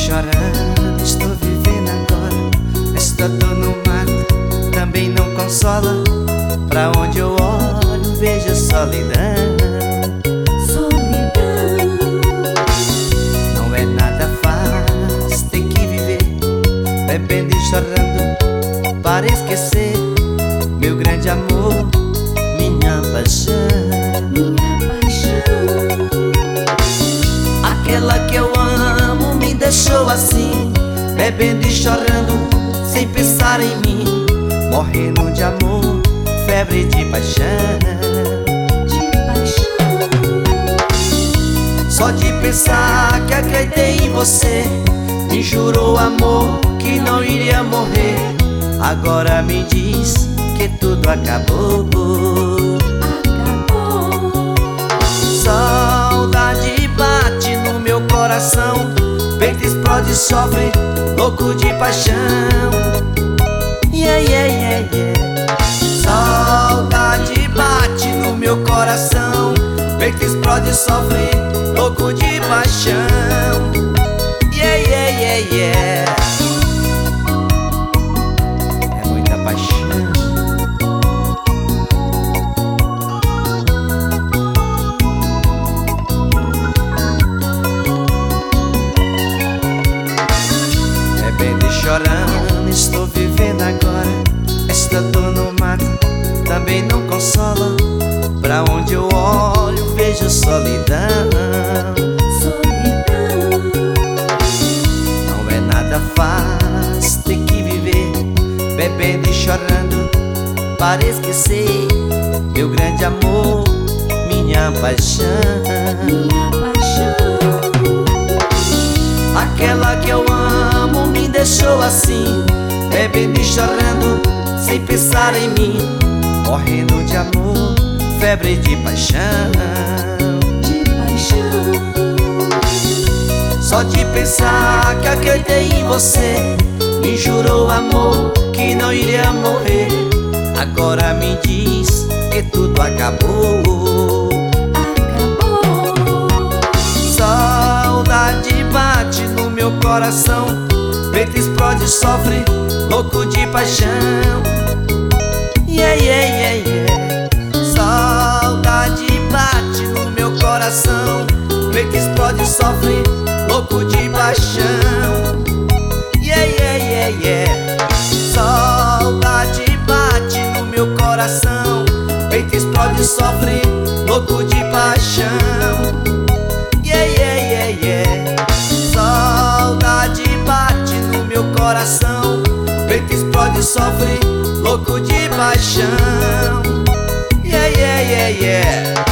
chorando, estou vivendo agora. Esta dor no mato também não consola. Pra onde eu olho vejo solidão. Não é nada fácil, tem que viver bebendo e chorando para esquecer meu grande amor, minha paixão. Aquela que eu amo me deixou assim, bebendo e chorando sem pensar em mim, morrendo de amor, febre de paixão. Só de pensar que acreditei em você, me jurou amor que não iria morrer. Agora me diz que tudo acabou. Saudade bate no meu coração, peito explode, sofre, louco de paixão. Yeah, yeah, yeah, yeah. Saudade bate no meu coração, peito explode, sofre, louco de paixão. Yeah, yeah, yeah, yeah. É muita paixão. Bebendo e chorando, estou vivendo agora. Esta dor no mato também não consola. Pra onde eu olho vejo solidão. Não é nada fácil, tem que viver bebendo e chorando para esquecer meu grande amor, minha paixão. Aquela que eu amo me deixou assim, bebendo e chorando sem pensar em mim, morrendo de amor, febre de paixão. Só de pensar que acreditei em você, me jurou amor que não iria morrer. Agora me diz que tudo acabou. Saudade bate no meu coração, peito explode, sofre, louco de paixão. Yeah, yeah, yeah, yeah. Saudade bate no meu coração, peito explode, sofre, louco de paixão. Yeah, yeah, yeah, yeah. Saudade bate no meu coração, peito explode, sofre, louco de paixão. Yeah, yeah, yeah, yeah. Saudade bate no meu coração, peito explode, sofre, louco de paixão. Yeah, yeah, yeah, yeah.